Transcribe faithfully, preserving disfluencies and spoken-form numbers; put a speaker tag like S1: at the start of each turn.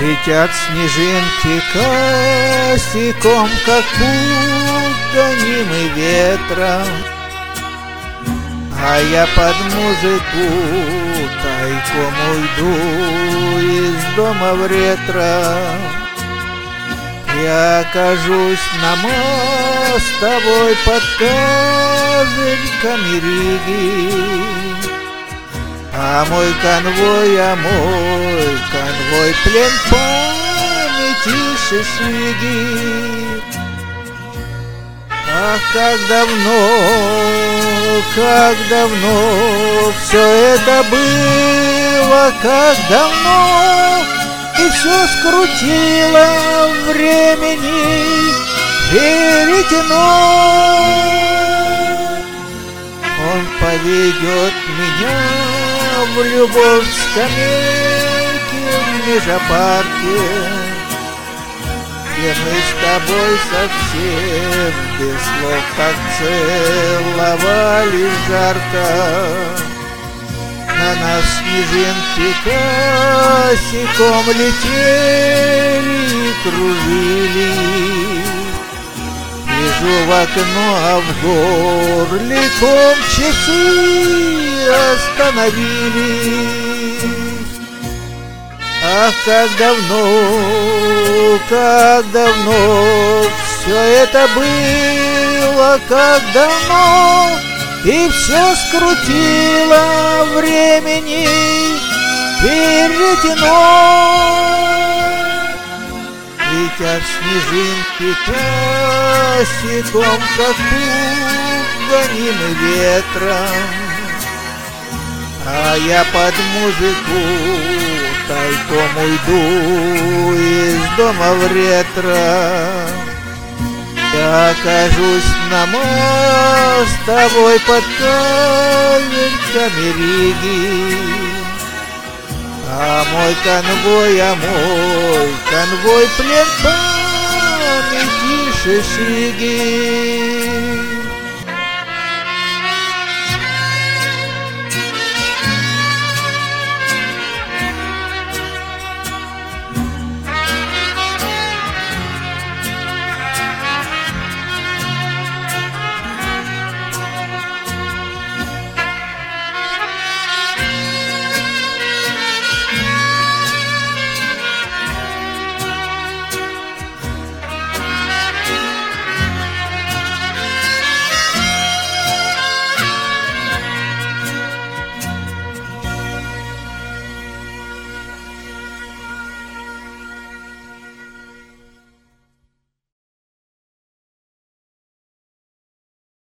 S1: Летят снежинки косяком, как пух гонимый ветром, а я под музыку тайком уйду из дома в ретро. Я окажусь на мостовой под козырьками Риги, а мой конвой, а мой конвой плен памяти шишиги. Ах, как давно, как давно все это было, как давно, и все скрутило времени веретено. Он поведет меня в любовь скамейки в межапарке, где мы с тобой совсем без слов так целовались жарко. На нас снежинки косяком летели и кружились. Вижу в окно, а в горле ком часы остановились. Ах, как давно, как давно все это было, как давно, и все скрутило времени веретено. Летят снежинки косяком, как пух гонимый ветром, а я под музыку тайком уйду из дома в ретро. Я окажусь на мостовой под козырьками Риги, а мой конвой, а мой конвой плен памяти шишиги.